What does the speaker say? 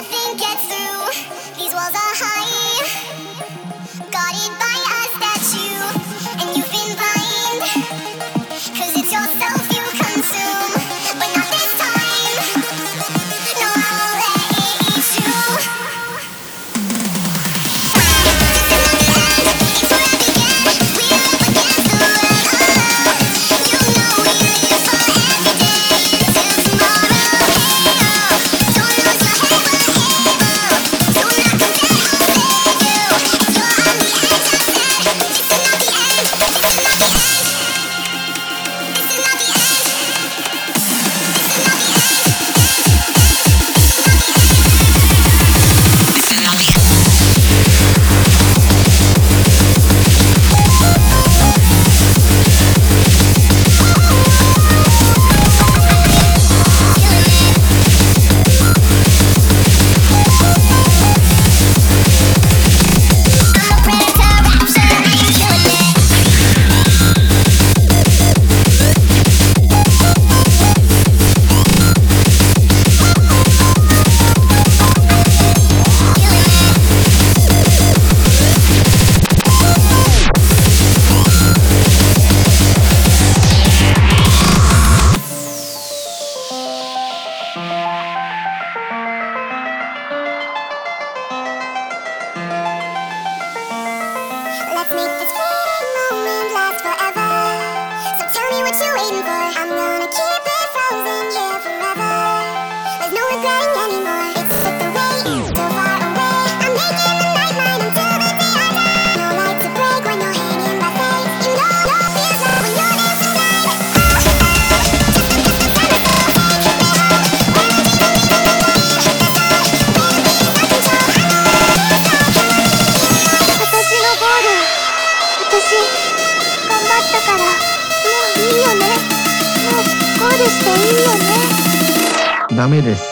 nothing gets through. These walls are high, guarded by a statue. And you've been blind, 'cause it's yourself you consume. But not this time, no, I won't let it eat you. It's where I began, we're up against the world. You know we live for every day until tomorrow. Don't lose your head, we're able to knock them dead or save you. You're on the edge, I said, this is not the end, this is not the end. This is not the end, this is not the end. I'm a predator, rapture, I ain't killing it. Let's make this fleeting moment last forever. So tell me what you're waiting for. I'm gonna keep it frozen here forever. There's no regretting anymore. It's slipped away, so far away. I'm making the night mine until the day I die. No light to break when you're hanging by faith. You know it feels like when you're dancing right.私頑張ったからもういいよね。もうゴールしていいよね。 ダメです。